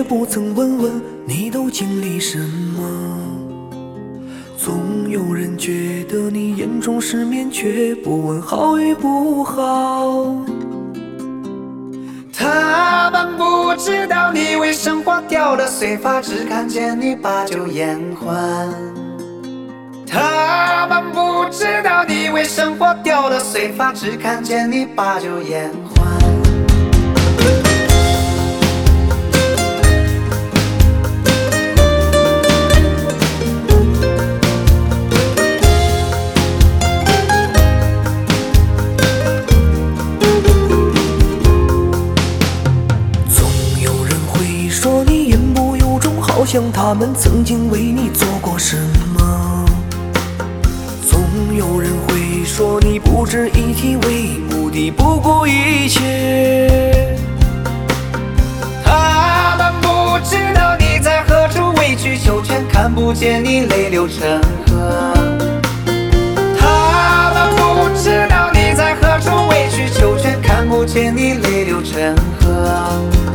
不曾问问你都经历什么。总有人觉得你眼中是面，却不问好与不好。 他们不知道你为生活掉了碎发，只看见你把酒言欢。他们不知道你为生活掉了碎发，只看见你把酒言欢。 说你言不由衷，好像他们曾经为你做过什么。总有人会说你不值一提，为目的不顾一切。 他们不知道你在何处委曲求全，看不见你泪流成河。他们不知道你在何处委曲求全，看不见你泪流成河。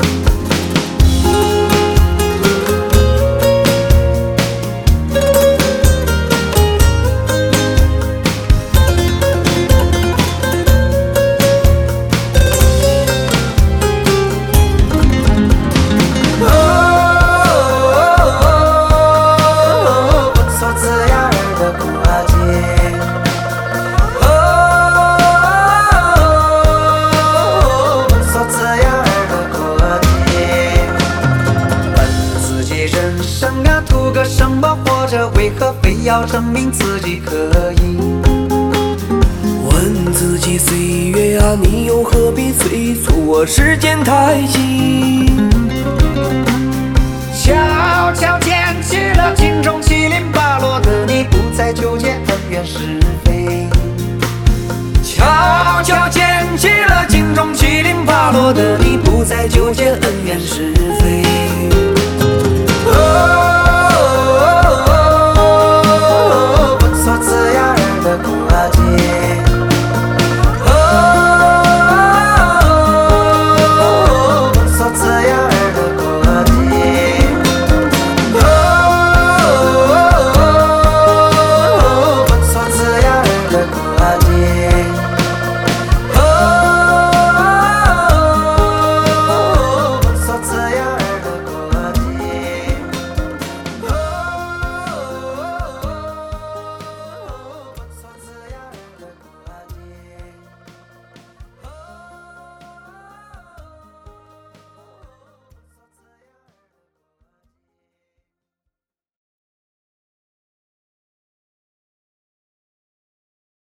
图个什么？活着为何非要证明自己可以？ 问自己岁月啊，你又何必催促我？时间太紧， 悄悄捡起了镜中七零八落的你，不再纠结恩怨是非。 悄悄捡起了镜中七零八落的你，不再纠结恩怨是非。